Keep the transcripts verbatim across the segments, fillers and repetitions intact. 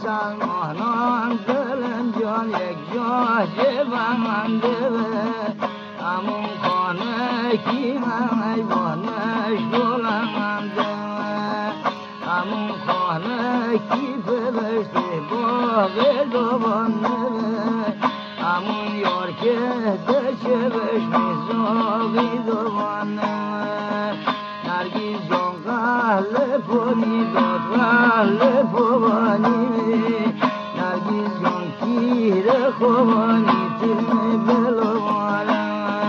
مسلمانان دلم جان یک جا جبنده همون خانه کی من ایوانش بلنده همون خانه کی فرشته باغ دوبانده همون یار که دچه بش میزاقی دوبانده نرگیز جان قهل پونی داد قهل پوانی نرگیز جان کیر خوانی تیم بلوانه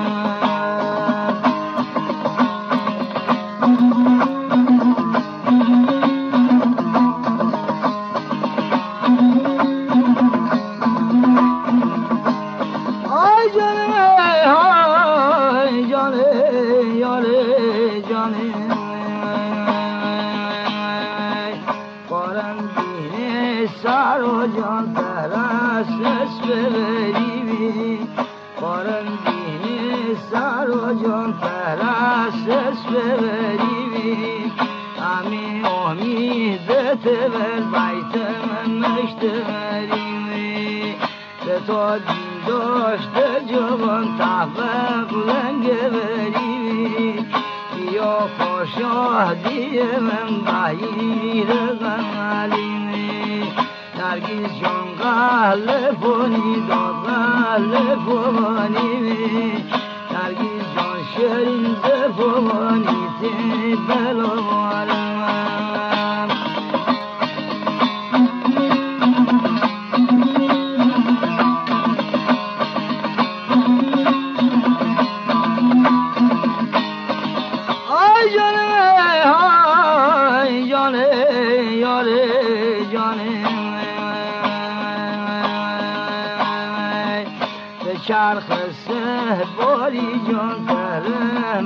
سر و جان پرستش ببری بارندین سر و جان پرستش ببری همین امیدت بر بیت من نشته بری به تا دین داشته جوان تحفق لنگه بری بیا خوشادی من بحیر غمالی نرگیز جان قهل پونی داد قهل پوانی نرگیز جان شیرین زفوانی تی بلوانم آی جانه آی جانه یاره جانه چرخ سه باری جان کرم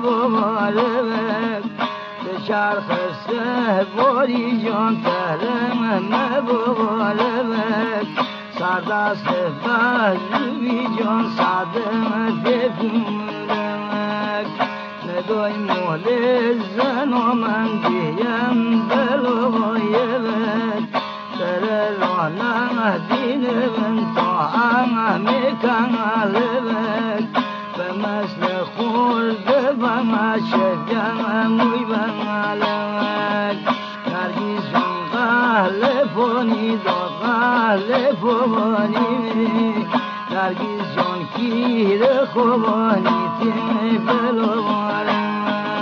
مبارک به چرخ سه باری جان کرم مبارک سردست بزوی جان صدم بفورک ندای مول زن و من دیم بلویلک سر رانم دین من تا همه کمالک به مثل خورده و مشجم موی بمالک نرگیز جان قهل پونی دا قهل پوانی نرگیز جان کیر خوبانی تیم بلوارم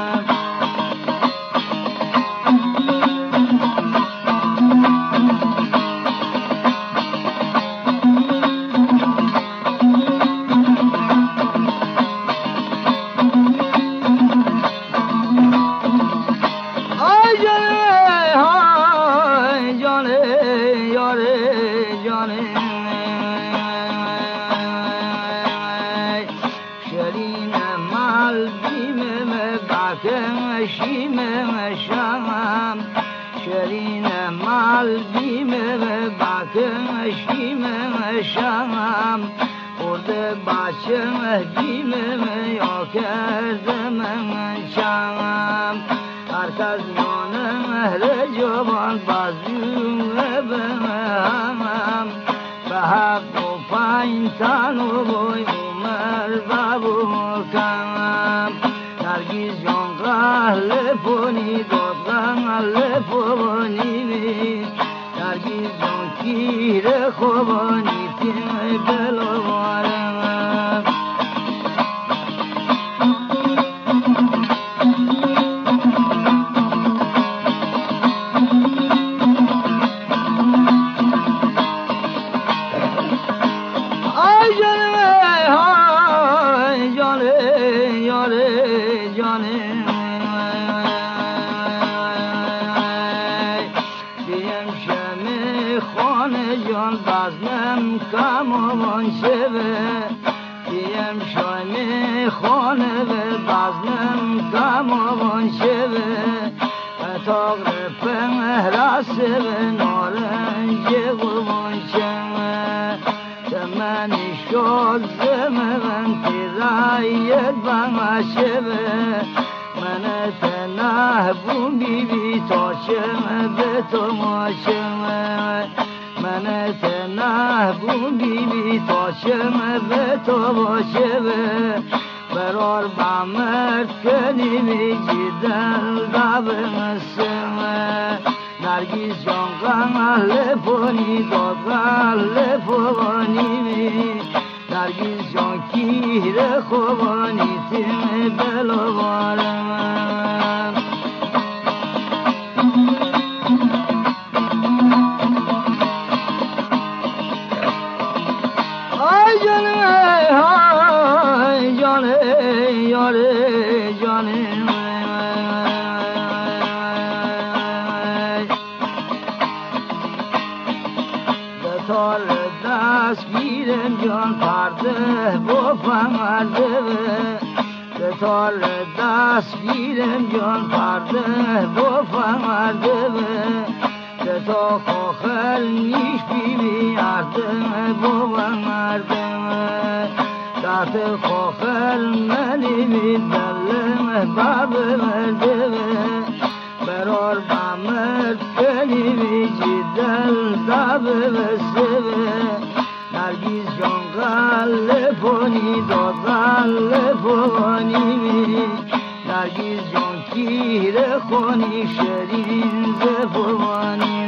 شرین مال بیم باکم شیم شام خورده بچم بیم یا کردم شام هر کس میانم رجوان بازیوم بمهم به هفت و پنج تن و بای عمر بابو کم نرگیز جان قهل پونی داد قهل پونی نرگیز جان کیر خوبانی تیم بلوارم آی جانه آی جانه یاره جانه خانه جان بزنم کمان شوه دیم شانه خانه بزنم کمان شوه اتاق رفن رسه نارنج قربان شوه زمانی شد زمن تیرایت بنا شوه من تنه بون بی بی تا چمه به تو ما چمه نه بون بی بی تا شمه به تو باشه به برار بامرد کنی بی جیدن دابه مسمه نرگیز جان قمل پونی داد قل پونی بی نرگیز جان کیر خوبانی تیم بلوارم آی جانم آی جانم یاره جانم بطال دست گیرم جان پرده با فمرده بطال دست گیرم جان پرده با فمرده تا خواهر نیش بی بی عردم با مردم تحت خواهر منی بی دلم باب مردم برار بامرد کنی بی جدل داب بسته نرگیز جان قل پونی داد قل پونی بی نرگیز جان کیر خونی شرین زفوانی